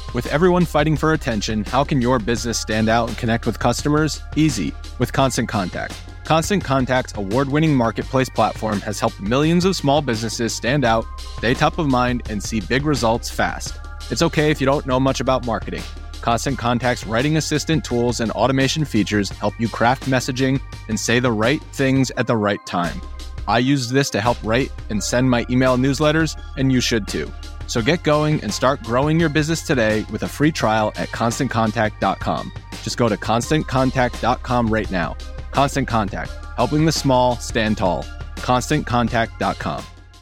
With everyone fighting for attention, how can your business stand out and connect with customers? Easy, with Constant Contact. Constant Contact's award-winning marketplace platform has helped millions of small businesses stand out, stay top of mind, and see big results fast. It's okay if you don't know much about marketing. Constant Contact's writing assistant tools and automation features help you craft messaging and say the right things at the right time. I used this to help write and send my email newsletters, and you should too. So get going and start growing your business today with a free trial at ConstantContact.com. Just go to ConstantContact.com right now. Constant Contact, helping the small stand tall. ConstantContact.com.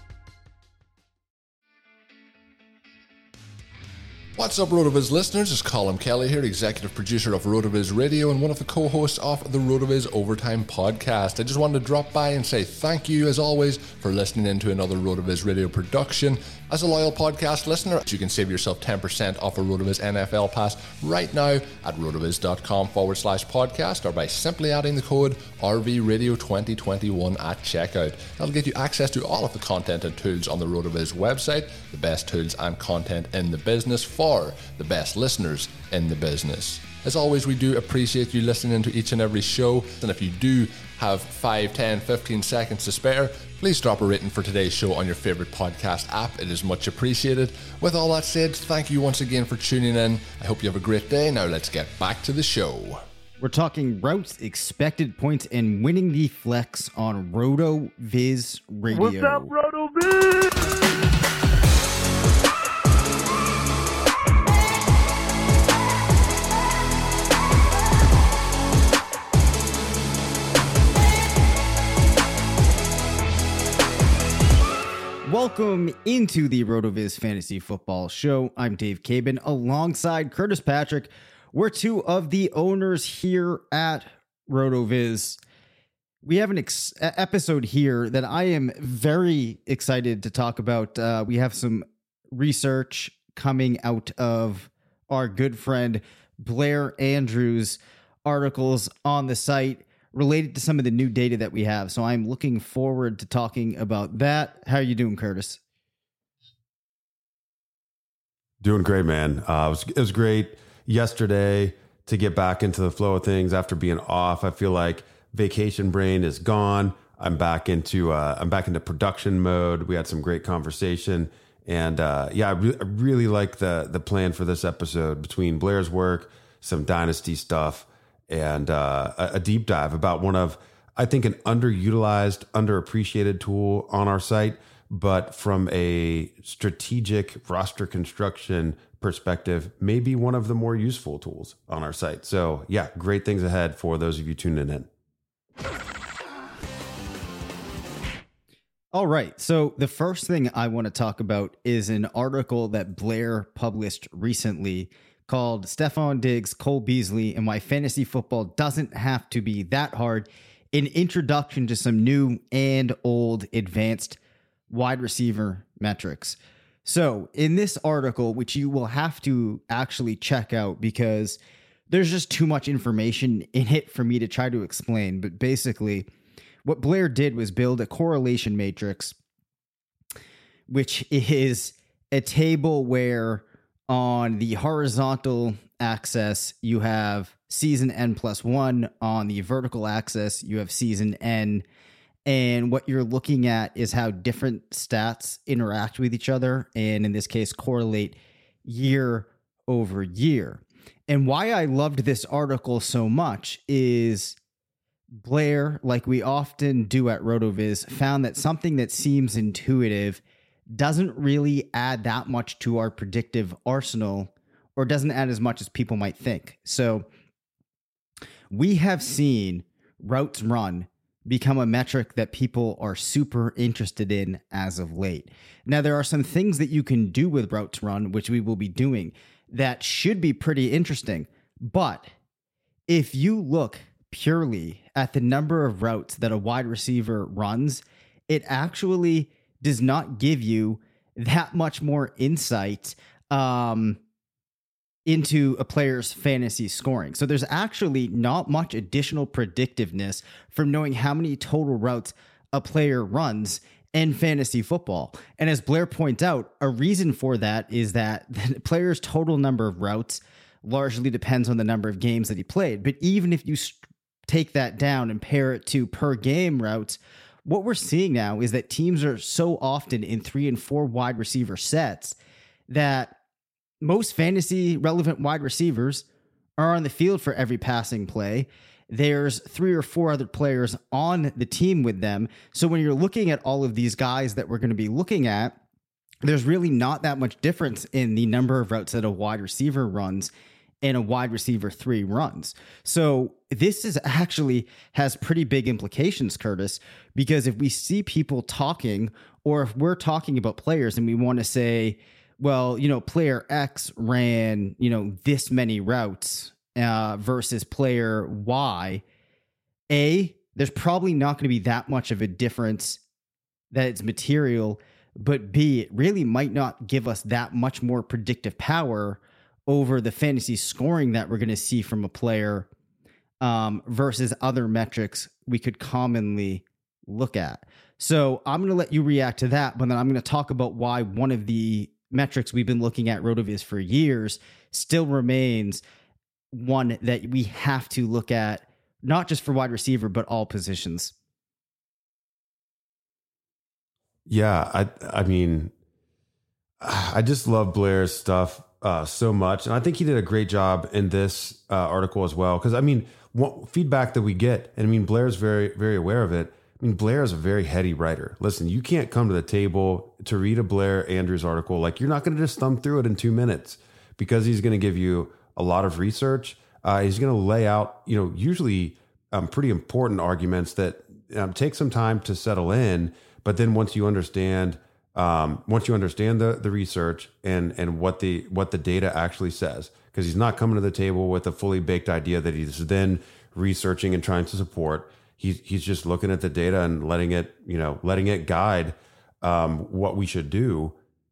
What's up, RotoViz listeners? It's Colin Kelly here, executive producer of RotoViz Radio and one of the co-hosts of the RotoViz Overtime podcast. I just wanted to drop by and say thank you, as always, for listening in to another RotoViz Radio production. As a loyal podcast listener, you can save yourself 10% off a RotoViz NFL pass right now at rotoviz.com/podcast or by simply adding the code RVRadio2021 at checkout. That'll get you access to all of the content and tools on the RotoViz website, the best tools and content in the business for the best listeners in the business. As always, we do appreciate you listening to each and every show, and if you do have 5, 10, 15 seconds to spare, please drop a rating for today's show on your favorite podcast app. It is much appreciated. With all that said, thank you once again for tuning in. I hope you have a great day. Now let's get back to the show. We're talking routes, expected points, and winning the flex on RotoViz Radio. What's up, RotoViz? Welcome into the RotoViz Fantasy Football Show. I'm Dave Cabin alongside Curtis Patrick. We're two of the owners here at RotoViz. We have an episode here that I am very excited to talk about. We have some research coming out of our good friend Blair Andrews' articles on the site related to some of the new data that we have. So I'm looking forward to talking about that. How are you doing, Curtis? Doing great, man. It was great yesterday to get back into the flow of things after being off. I feel like vacation brain is gone. I'm back into production mode. We had some great conversation, and I really like the plan for this episode between Blair's work, some dynasty stuff, and a deep dive about one of, I think, an underutilized, underappreciated tool on our site, but from a strategic roster construction perspective, maybe one of the more useful tools on our site. So yeah, great things ahead for those of you tuning in. All right. So the first thing I want to talk about is an article that Blair published recently called Stefon Diggs, Cole Beasley, and Why Fantasy Football Doesn't Have to Be That Hard, an introduction to some new and old advanced wide receiver metrics. So in this article, which you will have to actually check out because there's just too much information in it for me to try to explain, but basically what Blair did was build a correlation matrix, which is a table where on the horizontal axis, you have season N+1. On the vertical axis, you have season N. And what you're looking at is how different stats interact with each other, and in this case, correlate year over year. And why I loved this article so much is Blair, like we often do at RotoViz, found that something that seems intuitive doesn't really add that much to our predictive arsenal, or doesn't add as much as people might think. So we have seen routes run become a metric that people are super interested in as of late. Now, there are some things that you can do with routes run, which we will be doing, that should be pretty interesting. But if you look purely at the number of routes that a wide receiver runs, it actually does not give you that much more insight into a player's fantasy scoring. So there's actually not much additional predictiveness from knowing how many total routes a player runs. in fantasy football. And as Blair points out, a reason for that is that the player's total number of routes largely depends on the number of games that he played. But even if you take that down and pair it to per game routes, what we're seeing now is that teams are so often in 3 and 4 wide receiver sets that most fantasy relevant wide receivers are on the field for every passing play. There's 3 or 4 other players on the team with them. So when you're looking at all of these guys that we're going to be looking at, there's really not that much difference in the number of routes that a wide receiver runs and a wide receiver 3 runs. So this is actually has pretty big implications, Curtis, because if we see people talking, or if we're talking about players and we want to say, well, player X ran, this many routes versus player Y, there's probably not going to be that much of a difference that it's material, but B, it really might not give us that much more predictive power over the fantasy scoring that we're going to see from a player versus other metrics we could commonly look at. So I'm going to let you react to that, but then I'm going to talk about why one of the metrics we've been looking at RotoViz for years still remains one that we have to look at, not just for wide receiver, but all positions. Yeah, I mean, I just love Blair's stuff so much. And I think he did a great job in this article as well. Because, I mean, what feedback that we get, and I mean, Blair's very, very aware of it. I mean, Blair is a very heady writer. Listen, you can't come to the table to read a Blair Andrews article. Like, you're not going to just thumb through it in 2 minutes, because he's going to give you a lot of research. He's going to lay out, usually pretty important arguments that take some time to settle in. But then once you understand the research and what the data actually says, because he's not coming to the table with a fully baked idea that he's then researching and trying to support. He's just looking at the data and letting it guide what we should do.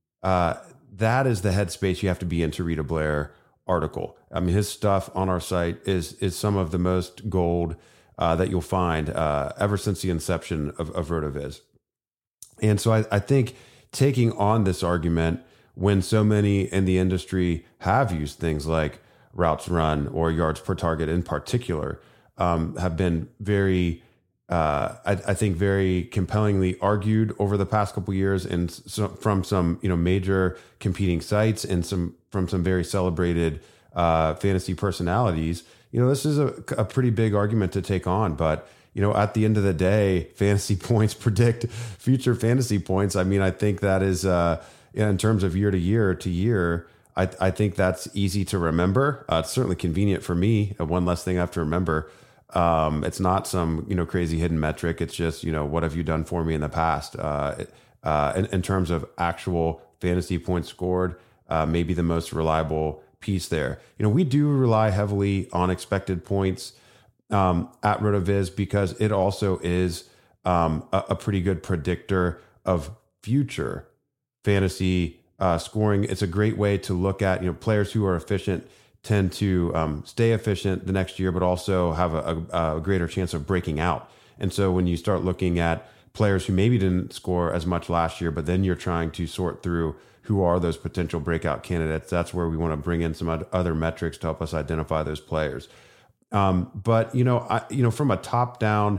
That is the headspace you have to be in to read a Blair article. I mean, his stuff on our site is some of the most gold that you'll find ever since the inception of RotoViz. And so I think taking on this argument when so many in the industry have used things like routes run or yards per target in particular, have been very, I think, very compellingly argued over the past couple of years, and from some major competing sites and from some very celebrated fantasy personalities. This is a pretty big argument to take on, but at the end of the day, fantasy points predict future fantasy points. I mean, I think that is, in terms of year to year, I think that's easy to remember. It's certainly convenient for me. One less thing I have to remember. It's not some, crazy hidden metric. It's just, what have you done for me in the past? In terms of actual fantasy points scored, maybe the most reliable piece there. We do rely heavily on expected points at RotoViz, because it also is a pretty good predictor of future fantasy scoring. It's a great way to look at, players who are efficient tend to stay efficient the next year, but also have a greater chance of breaking out. And so when you start looking at players who maybe didn't score as much last year, but then you're trying to sort through who are those potential breakout candidates, that's where we want to bring in some other metrics to help us identify those players. But from a top down,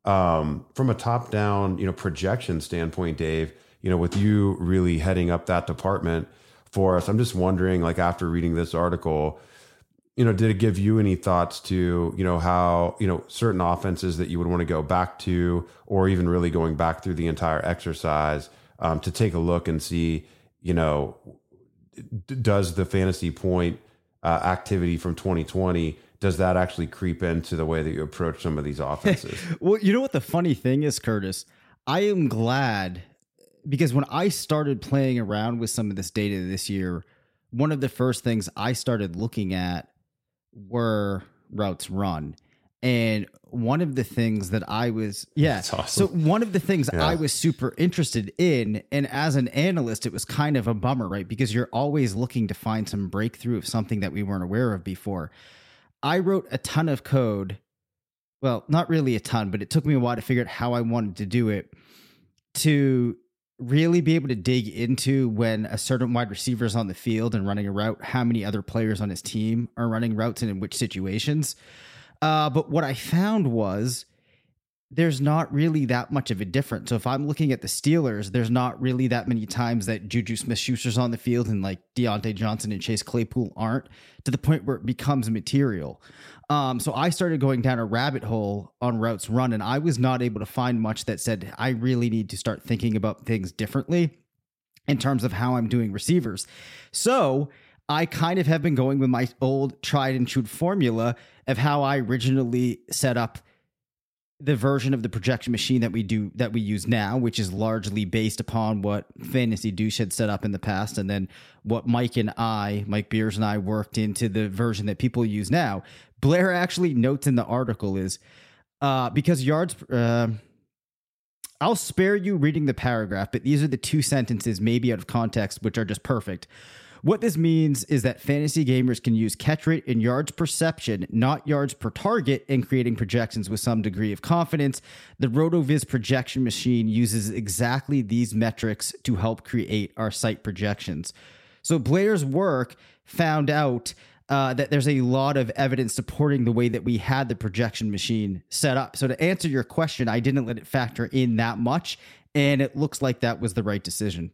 projection standpoint, Dave, with you really heading up that department for us, I'm just wondering, like, after reading this article, did it give you any thoughts to, how, certain offenses that you would want to go back to, or even really going back through the entire exercise, to take a look and see, does the fantasy point activity from 2020, does that actually creep into the way that you approach some of these offenses? Well, you know what the funny thing is, Curtis? I am glad, because when I started playing around with some of this data this year, one of the first things I started looking at were routes run. And one of the things that I was, That's awesome. So one of the things I was super interested in, and as an analyst, it was kind of a bummer, right? Because you're always looking to find some breakthrough of something that we weren't aware of before. I wrote a ton of code. Well, not really a ton, but it took me a while to figure out how I wanted to do it. to really be able to dig into when a certain wide receiver is on the field and running a route, how many other players on his team are running routes and in which situations. But what I found was there's not really that much of a difference. So if I'm looking at the Steelers, there's not really that many times that Juju Smith-Schuster's on the field and like Deontay Johnson and Chase Claypool aren't, to the point where it becomes material. So I started going down a rabbit hole on routes run, and I was not able to find much that said I really need to start thinking about things differently in terms of how I'm doing receivers. So I kind of have been going with my old tried and true formula of how I originally set up the version of the projection machine that we use now, which is largely based upon what Fantasy Douche had set up in the past, and then what Mike Beers and I worked into the version that people use now. Blair actually notes in the article is because yards. I'll spare you reading the paragraph, but these are the two sentences, maybe out of context, which are just perfect. What this means is that fantasy gamers can use catch rate and yards perception, not yards per target, in creating projections with some degree of confidence. The RotoViz projection machine uses exactly these metrics to help create our site projections. So Blair's work found out that there's a lot of evidence supporting the way that we had the projection machine set up. So to answer your question, I didn't let it factor in that much, and it looks like that was the right decision.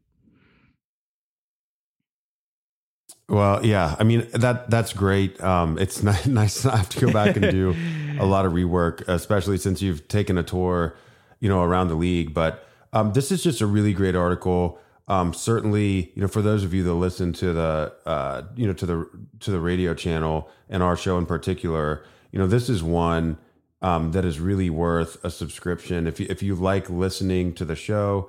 Well, yeah, I mean, that's great. It's nice not have to go back and do a lot of rework, especially since you've taken a tour, around the league. But this is just a really great article. Certainly, for those of you that listen to the, to the radio channel and our show in particular, this is one that is really worth a subscription. If you like listening to the show,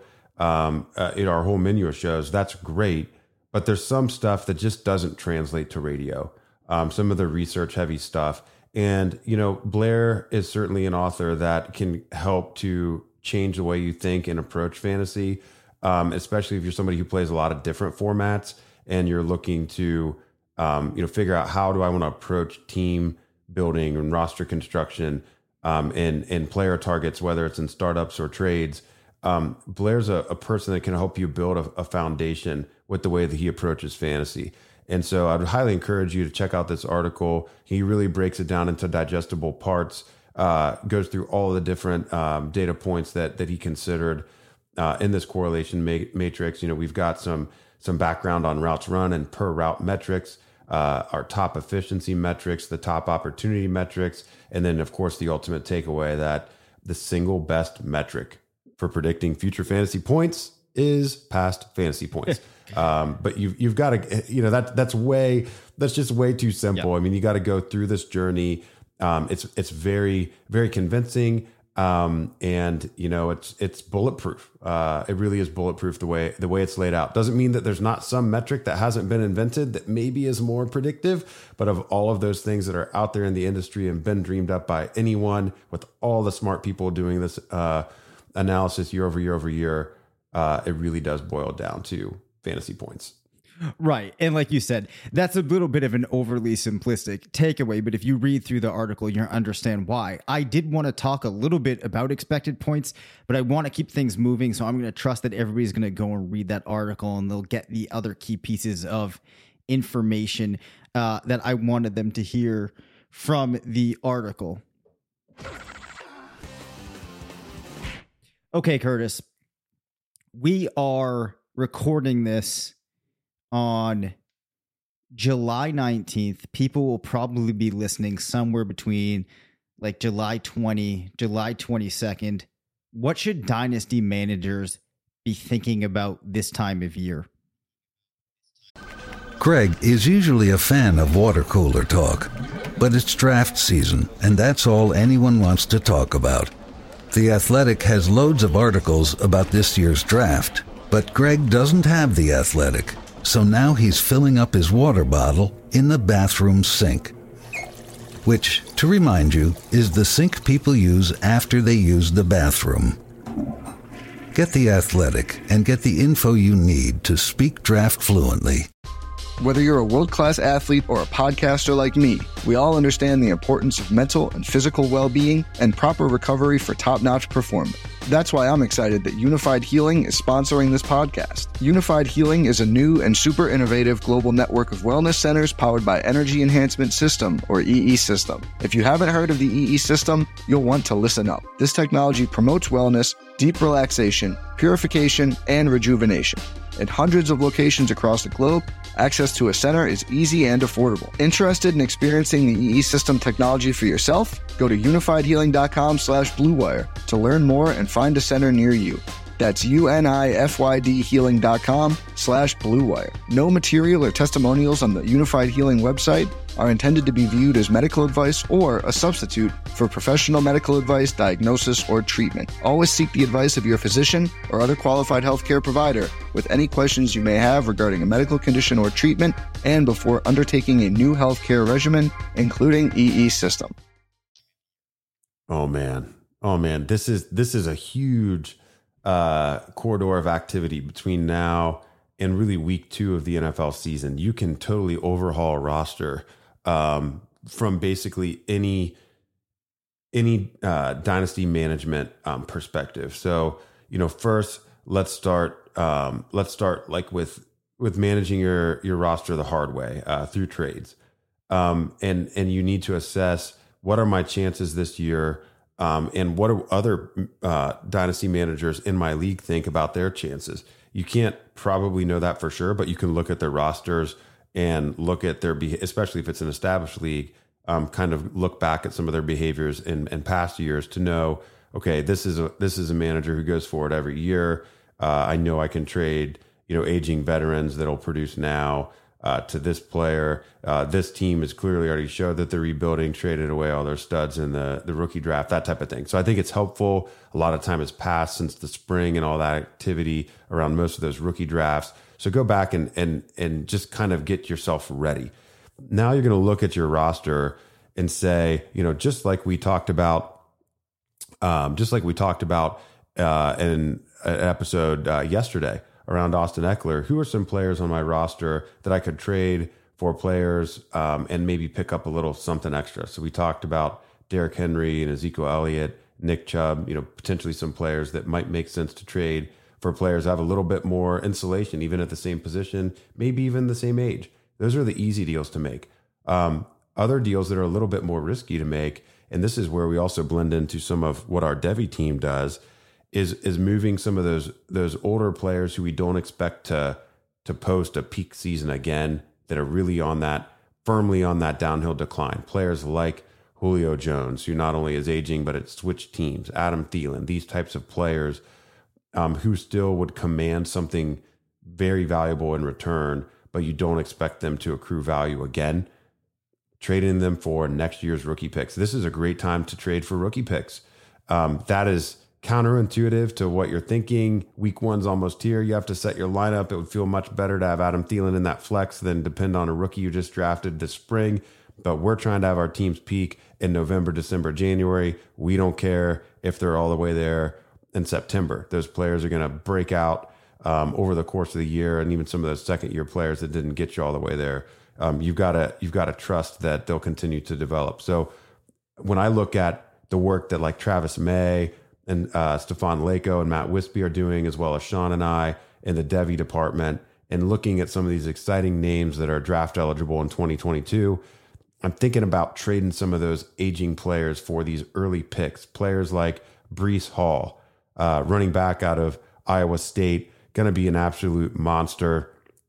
in our whole menu of shows, that's great. But there's some stuff that just doesn't translate to radio. Some of the research heavy stuff. And, Blair is certainly an author that can help to change the way you think and approach fantasy, especially if you're somebody who plays a lot of different formats and you're looking to, figure out how do I want to approach team building and roster construction and player targets, whether it's in startups or trades. Blair's a person that can help you build a foundation with the way that he approaches fantasy. And so I would highly encourage you to check out this article. He really breaks it down into digestible parts, goes through all of the different data points that he considered in this correlation matrix. We've got some background on routes run and per route metrics, our top efficiency metrics, the top opportunity metrics, and then, of course, the ultimate takeaway that the single best metric for predicting future fantasy points is past fantasy points. But you've got to, that's just way too simple. Yep. I mean, you got to go through this journey. It's very, very convincing. And it's bulletproof. It really is bulletproof the way it's laid out. Doesn't mean that there's not some metric that hasn't been invented that maybe is more predictive, but of all of those things that are out there in the industry and been dreamed up by anyone, with all the smart people doing this, analysis year over year, it really does boil down to fantasy points. Right. And like you said, that's a little bit of an overly simplistic takeaway, but if you read through the article, you'll understand why. I did want to talk a little bit about expected points, but I want to keep things moving. So I'm going to trust that everybody's going to go and read that article and they'll get the other key pieces of information that I wanted them to hear from the article. Okay, Curtis, we are recording this on July 19th. People will probably be listening somewhere between like July 20, July 22nd. What should dynasty managers be thinking about this time of year? Greg is usually a fan of water cooler talk, but it's draft season, and that's all anyone wants to talk about. The Athletic has loads of articles about this year's draft, but Greg doesn't have The Athletic, so now he's filling up his water bottle in the bathroom sink, which, to remind you, is the sink people use after they use the bathroom. Get The Athletic and get the info you need to speak draft fluently. Whether you're a world-class athlete or a podcaster like me, we all understand the importance of mental and physical well-being and proper recovery for top-notch performance. That's why I'm excited that Unified Healing is sponsoring this podcast. Unified Healing is a new and super innovative global network of wellness centers powered by Energy Enhancement System, or EE System. If you haven't heard of the EE System, you'll want to listen up. This technology promotes wellness, deep relaxation, purification, and rejuvenation. In hundreds of locations across the globe, access to a center is easy and affordable. Interested in experiencing the EE System technology for yourself? Go to unifiedhealing.com/bluewire to learn more and find a center near you. That's unifydhealing.com/bluewire. No material or testimonials on the Unified Healing website are intended to be viewed as medical advice or a substitute for professional medical advice, diagnosis, or treatment. Always seek the advice of your physician or other qualified healthcare provider with any questions you may have regarding a medical condition or treatment and before undertaking a new healthcare regimen, including EE System. Oh man. This is a huge corridor of activity between now and really week 2 of the NFL season. You can totally overhaul a roster from basically any dynasty management perspective. So, first let's start like with managing your roster the hard way through trades. And you need to assess, what are my chances this year? And what do other dynasty managers in my league think about their chances? You can't probably know that for sure, but you can look at their rosters and look at their, especially if it's an established league, kind of look back at some of their behaviors in past years to know, okay, this is a manager who goes forward every year. I know I can trade, aging veterans that'll produce now to this player. This team has clearly already showed that they're rebuilding, traded away all their studs in the rookie draft, that type of thing. So I think it's helpful. A lot of time has passed since the spring and all that activity around most of those rookie drafts. So go back and just kind of get yourself ready. Now you're going to look at your roster and say, just like we talked about in an episode yesterday around Austin Eckler, who are some players on my roster that I could trade for players and maybe pick up a little something extra. So we talked about Derrick Henry and Ezekiel Elliott, Nick Chubb, potentially some players that might make sense to trade for players that have a little bit more insulation, even at the same position, maybe even the same age. Those are the easy deals to make. Other deals that are a little bit more risky to make, and this is where we also blend into some of what our Devy team does, is moving some of those older players who we don't expect to post a peak season again, that are really firmly on that downhill decline. Players like Julio Jones, who not only is aging, but it's switched teams, Adam Thielen, these types of players who still would command something very valuable in return, but you don't expect them to accrue value again. Trading them for next year's rookie picks. This is a great time to trade for rookie picks. That is counterintuitive to what you're thinking. Week 1's almost here. You have to set your lineup. It would feel much better to have Adam Thielen in that flex than depend on a rookie you just drafted this spring. But we're trying to have our teams peak in November, December, January. We don't care if they're all the way there in September. Those players are going to break out over the course of the year, and even some of those second-year players that didn't get you all the way there. You've got to trust that they'll continue to develop. So when I look at the work that like Travis May and Stefan Lako and Matt Wispy are doing, as well as Sean and I in the Devy department, and looking at some of these exciting names that are draft eligible in 2022, I'm thinking about trading some of those aging players for these early picks. Players like Breece Hall, running back out of Iowa State, going to be an absolute monster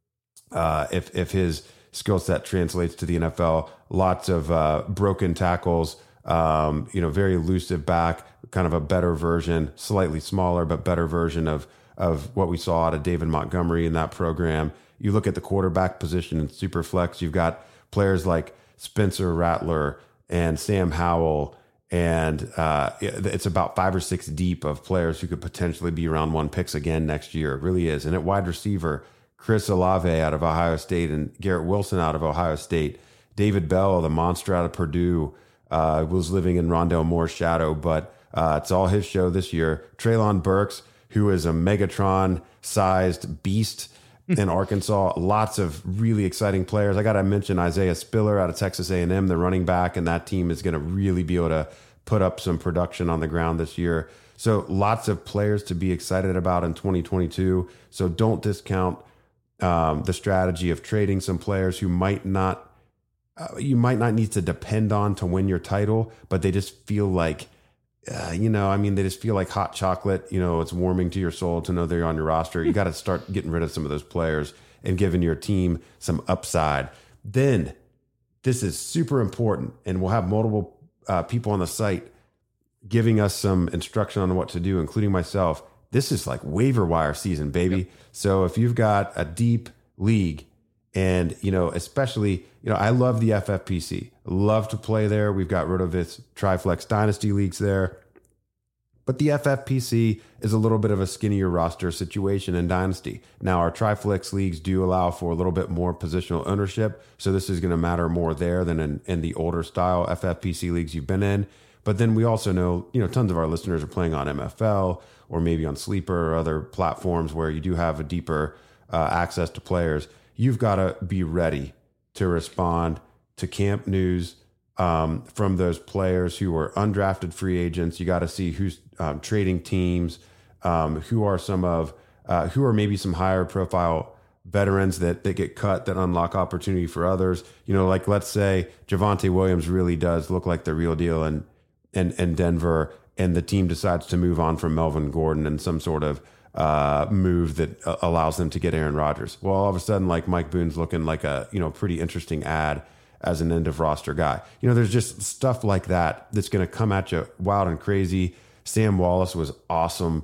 if his skill set translates to the NFL. Lots of broken tackles, very elusive back, kind of a better version, slightly smaller, but better version of what we saw out of David Montgomery in that program. You look at the quarterback position in Superflex, you've got players like Spencer Rattler and Sam Howell, and it's about 5 or 6 deep of players who could potentially be round 1 picks again next year. It really is. And at wide receiver, Chris Olave out of Ohio State and Garrett Wilson out of Ohio State. David Bell, the monster out of Purdue, was living in Rondale Moore's shadow, but it's all his show this year. Treylon Burks, who is a Megatron-sized beast in Arkansas. Lots of really exciting players. I got to mention Isaiah Spiller out of Texas A&M, the running back, and that team is going to really be able to put up some production on the ground this year. So lots of players to be excited about in 2022. So don't discount the strategy of trading some players who you might not need to depend on to win your title, but they just feel like, they just feel like hot chocolate. It's warming to your soul to know they're on your roster. You got to start getting rid of some of those players and giving your team some upside. Then this is super important, and we'll have multiple people on the site giving us some instruction on what to do, including myself. This is like waiver wire season, baby. Yep. So if you've got a deep league and, especially, I love the FFPC. I love to play there. We've got RotoViz Triflex Dynasty leagues there. But the FFPC is a little bit of a skinnier roster situation in Dynasty. Now, our Triflex leagues do allow for a little bit more positional ownership. So this is going to matter more there than in the older style FFPC leagues you've been in. But then we also know, tons of our listeners are playing on MFL or maybe on Sleeper or other platforms where you do have a deeper access to players. You've got to be ready to respond to camp news from those players who are undrafted free agents. You got to see who's trading teams, who are maybe some higher profile veterans that get cut that unlock opportunity for others. Like let's say Javonte Williams really does look like the real deal in Denver, and the team decides to move on from Melvin Gordon and some sort of move that allows them to get Aaron Rodgers. Well, all of a sudden, like Mike Boone's looking like a pretty interesting ad as an end of roster guy. There's just stuff like that's going to come at you wild and crazy. Sam Wallace was awesome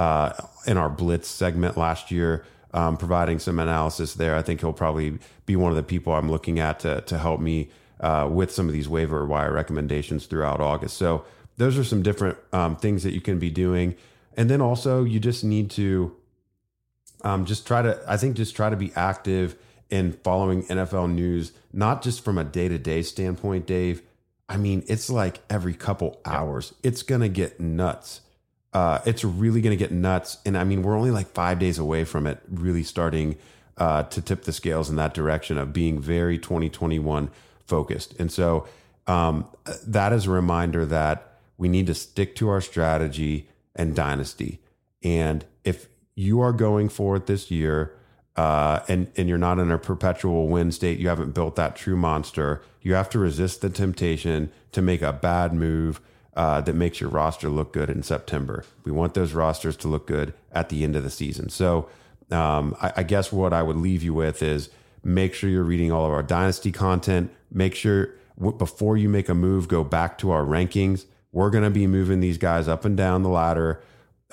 in our Blitz segment last year, providing some analysis there. I think he'll probably be one of the people I'm looking at to help me with some of these waiver wire recommendations throughout August. So those are some different things that you can be doing. And then also you just need to just try to be active in following NFL news, not just from a day-to-day standpoint, Dave. I mean, it's like every couple hours, it's going to get nuts. It's really going to get nuts. And I mean, we're only like 5 days away from it really starting to tip the scales in that direction of being very 2021 focused. And so that is a reminder that we need to stick to our strategy and Dynasty. And if you are going for it this year, and you're not in a perpetual win state, you haven't built that true monster, you have to resist the temptation to make a bad move that makes your roster look good in September. We want those rosters to look good at the end of the season. So I guess what I would leave you with is make sure you're reading all of our Dynasty content. Make sure before you make a move, go back to our rankings. We're going to be moving these guys up and down the ladder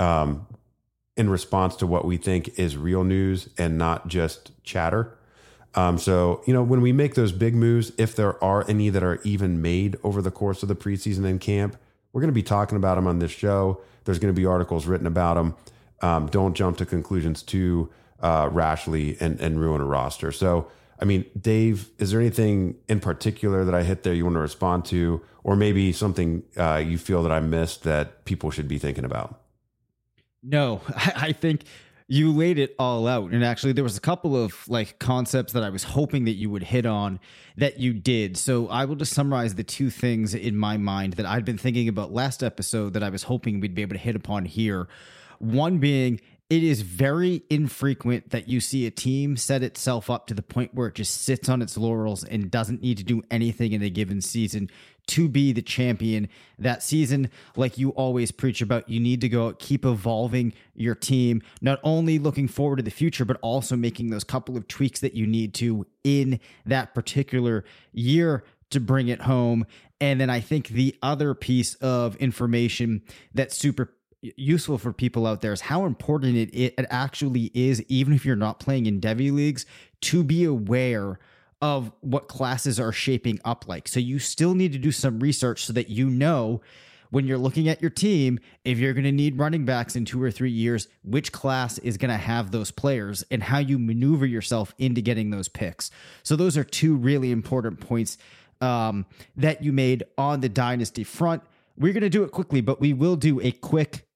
in response to what we think is real news and not just chatter. So, when we make those big moves, if there are any that are even made over the course of the preseason and camp, we're going to be talking about them on this show. There's going to be articles written about them. Don't jump to conclusions too rashly and ruin a roster. So, I mean, Dave, is there anything in particular that I hit there you want to respond to, or maybe something you feel that I missed that people should be thinking about? No, I think you laid it all out. And actually, there was a couple of concepts that I was hoping that you would hit on that you did. So I will just summarize the two things in my mind that I'd been thinking about last episode that I was hoping we'd be able to hit upon here. One being, it is very infrequent that you see a team set itself up to the point where it just sits on its laurels and doesn't need to do anything in a given season to be the champion that season. Like you always preach about, you need to go out, keep evolving your team, not only looking forward to the future, but also making those couple of tweaks that you need to in that particular year to bring it home. And then I think the other piece of information that's super useful for people out there is how important it actually is, even if you're not playing in Devy leagues, to be aware of what classes are shaping up like. So you still need to do some research so that you know when you're looking at your team, if you're going to need running backs in 2 or 3 years, which class is going to have those players and how you maneuver yourself into getting those picks. So those are two really important points that you made on the Dynasty front. We're going to do it quickly, but we will do a quick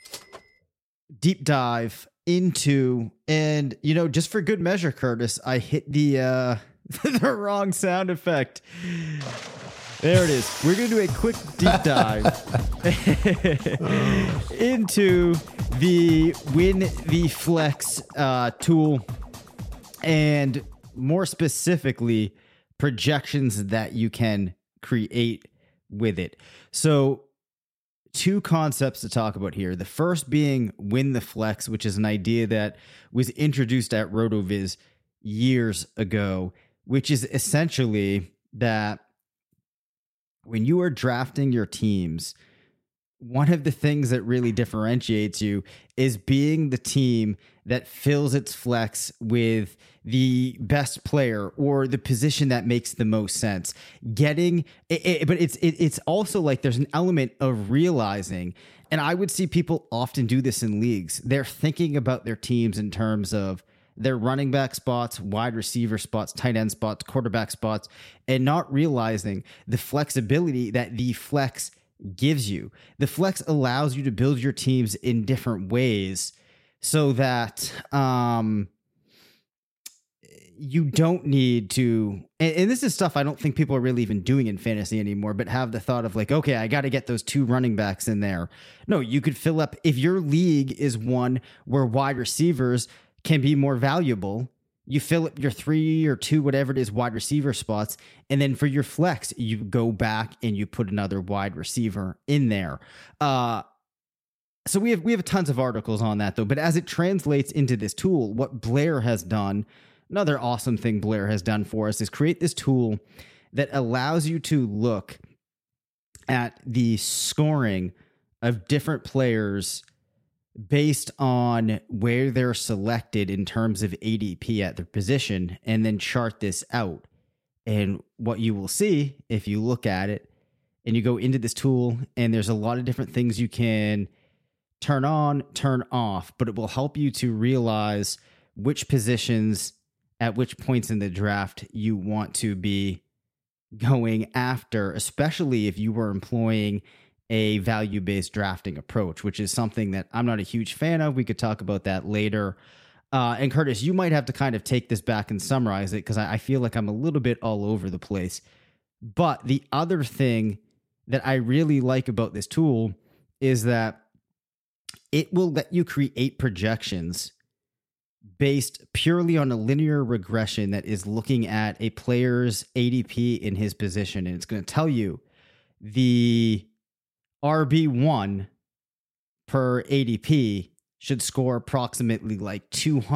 deep dive into, and just for good measure, Curtis, I hit the the wrong sound effect. There it is. We're going to do a quick deep dive into the Win the Flex tool, and more specifically, projections that you can create with it. So, two concepts to talk about here. The first being Win the Flex, which is an idea that was introduced at RotoViz years ago, which is essentially that when you are drafting your teams, one of the things that really differentiates you is being the team that fills its flex with the best player or the position that makes the most sense. Getting it, but it's also like there's an element of realizing, and I would see people often do this in leagues. They're thinking about their teams in terms of their running back spots, wide receiver spots, tight end spots, quarterback spots, and not realizing the flexibility that the flex gives you. The flex allows you to build your teams in different ways so that you don't need to, and this is stuff I don't think people are really even doing in fantasy anymore, but have the thought of like, okay, I got to get those 2 running backs in there. No, you could fill up, if your league is one where wide receivers can be more valuable, you fill up your 3 or 2, whatever it is, wide receiver spots. And then for your flex, you go back and you put another wide receiver in there. So we have tons of articles on that though, but as it translates into this tool, what Blair has done, another awesome thing Blair has done for us is create this tool that allows you to look at the scoring of different players based on where they're selected in terms of ADP at their position, and then chart this out. And what you will see if you look at it and you go into this tool, and there's a lot of different things you can turn on, turn off, but it will help you to realize which positions at which points in the draft you want to be going after, especially if you were employing a value-based drafting approach, which is something that I'm not a huge fan of. We could talk about that later. And Curtis, you might have to kind of take this back and summarize it because I feel like I'm a little bit all over the place. But the other thing that I really like about this tool is that it will let you create projections based purely on a linear regression that is looking at a player's ADP in his position. And it's going to tell you the RB1 per ADP should score approximately like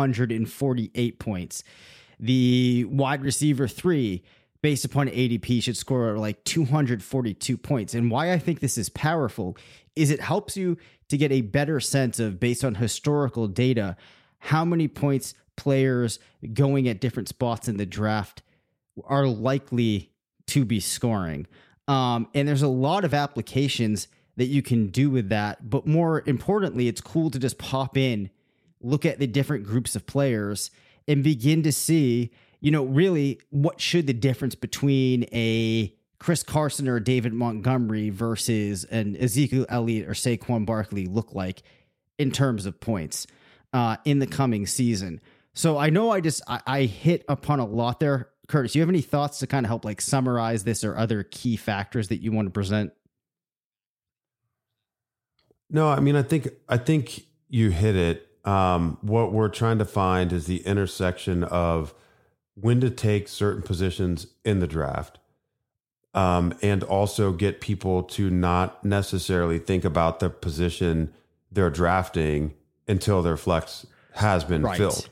248 points. The wide receiver 3, based upon ADP, should score like 242 points. And why I think this is powerful is it helps you to get a better sense of, based on historical data, how many points players going at different spots in the draft are likely to be scoring. And there's a lot of applications that you can do with that. But more importantly, it's cool to just pop in, look at the different groups of players, and begin to see, really what should the difference between a Chris Carson or David Montgomery versus an Ezekiel Elliott or Saquon Barkley look like in terms of points in the coming season. So I know I hit upon a lot there. Curtis, do you have any thoughts to kind of help like summarize this or other key factors that you want to present? No, I mean, I think you hit it. What we're trying to find is the intersection of when to take certain positions in the draft, and also get people to not necessarily think about the position they're drafting until their flex has been filled.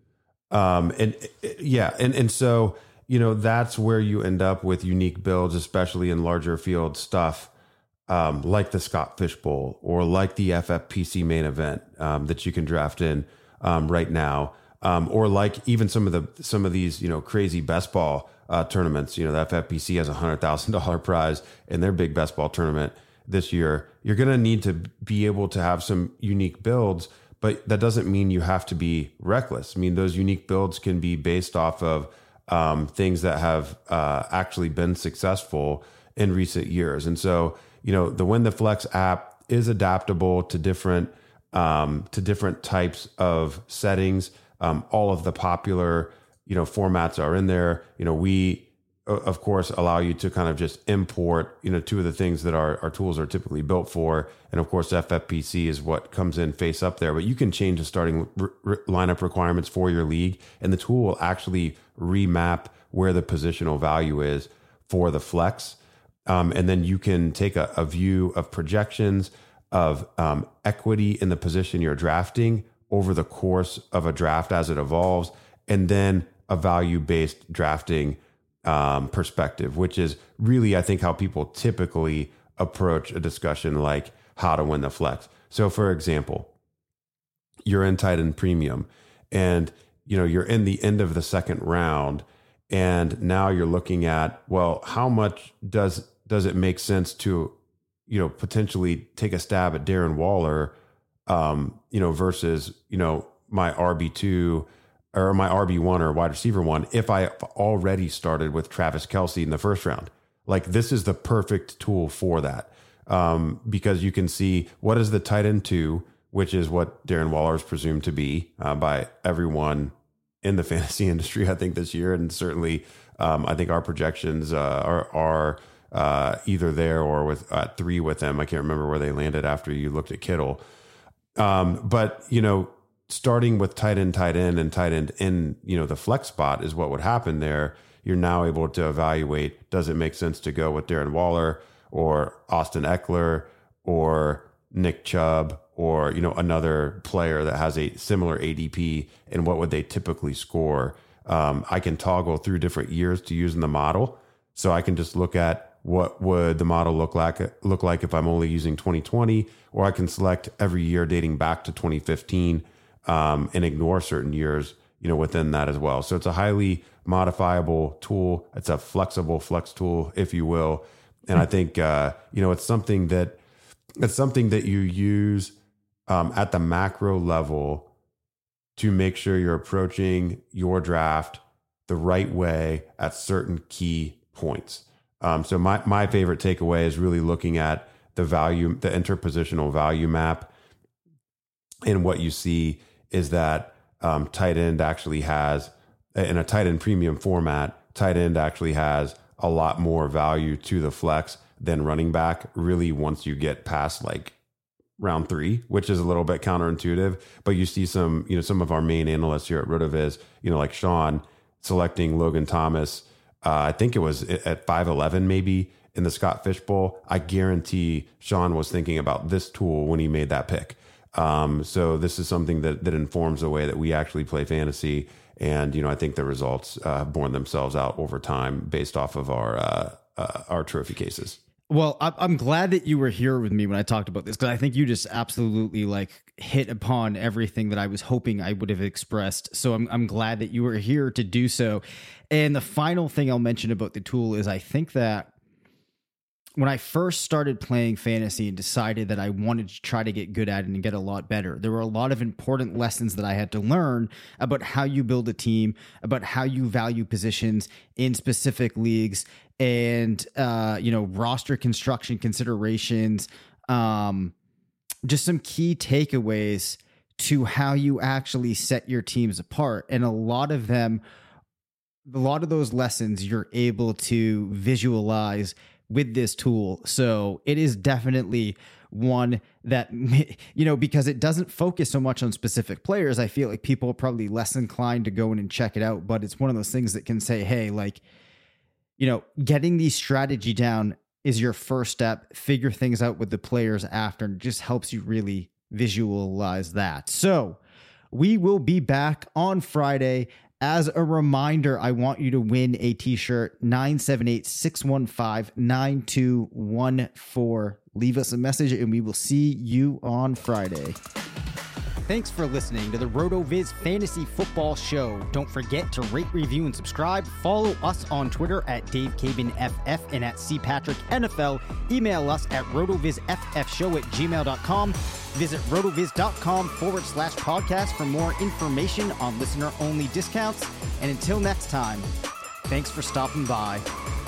And so, that's where you end up with unique builds, especially in larger field stuff, like the Scott Fish Bowl or like the FFPC main event that you can draft in right now, or like even some of these crazy best ball tournaments. The FFPC has $100,000 prize in their big best ball tournament this year. You're going to need to be able to have some unique builds, but that doesn't mean you have to be reckless. I mean, those unique builds can be based off of things that have actually been successful in recent years. And so, the Win the Flex app is adaptable to different types of settings. All of the popular, formats are in there. of course, allow you to kind of just import, two of the things that our tools are typically built for. And of course, FFPC is what comes in face up there. But you can change the starting lineup requirements for your league, and the tool will actually remap where the positional value is for the flex. And then you can take a view of projections of equity in the position you're drafting over the course of a draft as it evolves, and then a value-based drafting perspective, which is really, I think, how people typically approach a discussion like how to win the flex. So, for example, you're in tight end premium, and you're in the end of the second round, and now you're looking at, well, how much does it make sense to potentially take a stab at Darren Waller, versus my RB2 or my RB1 or wide receiver 1 if I already started with Travis Kelce in the first round. Like, this is the perfect tool for that, because you can see what is the tight end 2, which is what Darren Waller is presumed to be by everyone in the fantasy industry, I think, this year. And certainly I think our projections are either there or with 3 with them. I can't remember where they landed after you looked at Kittle. But, starting with tight end and tight end in, the flex spot is what would happen there. You're now able to evaluate, does it make sense to go with Darren Waller or Austin Eckler or Nick Chubb or, another player that has a similar ADP, and what would they typically score? I can toggle through different years to use in the model. So I can just look at what would the model look like if I'm only using 2020, or I can select every year dating back to 2015 and ignore certain years, within that as well. So it's a highly modifiable tool. It's a flexible flex tool, if you will. And I think, it's something that you use at the macro level to make sure you're approaching your draft the right way at certain key points. So my favorite takeaway is really looking at the interpositional value map. And what you see is that tight end actually has, in a tight end premium format, tight end actually has a lot more value to the flex than running back, really, once you get past like round 3, which is a little bit counterintuitive. But you see some of our main analysts here at RotoViz, like Sean, selecting Logan Thomas. I think it was at 5'11", maybe, in the Scott Fish Bowl. I guarantee Sean was thinking about this tool when he made that pick. So this is something that informs the way that we actually play fantasy. And, I think the results have borne themselves out over time based off of our trophy cases. Well, I'm glad that you were here with me when I talked about this, because I think you just absolutely hit upon everything that I was hoping I would have expressed. So I'm glad that you were here to do so. And the final thing I'll mention about the tool is I think that when I first started playing fantasy and decided that I wanted to try to get good at it and get a lot better, there were a lot of important lessons that I had to learn about how you build a team, about how you value positions in specific leagues, and roster construction considerations, just some key takeaways to how you actually set your teams apart. And a lot of those lessons you're able to visualize with this tool. So it is definitely one that, because it doesn't focus so much on specific players, I feel like people are probably less inclined to go in and check it out. But it's one of those things that can say, hey, getting the strategy down is your first step. Figure things out with the players after, and it just helps you really visualize that. So we will be back on Friday. As a reminder, I want you to win a t-shirt, 978-615-9214. Leave us a message and we will see you on Friday. Thanks for listening to the RotoViz Fantasy Football Show. Don't forget to rate, review, and subscribe. Follow us on Twitter at DaveCabanFF and at CPatrickNFL. Email us at rotovizffshow@gmail.com. Visit rotoviz.com/podcast for more information on listener-only discounts. And until next time, thanks for stopping by.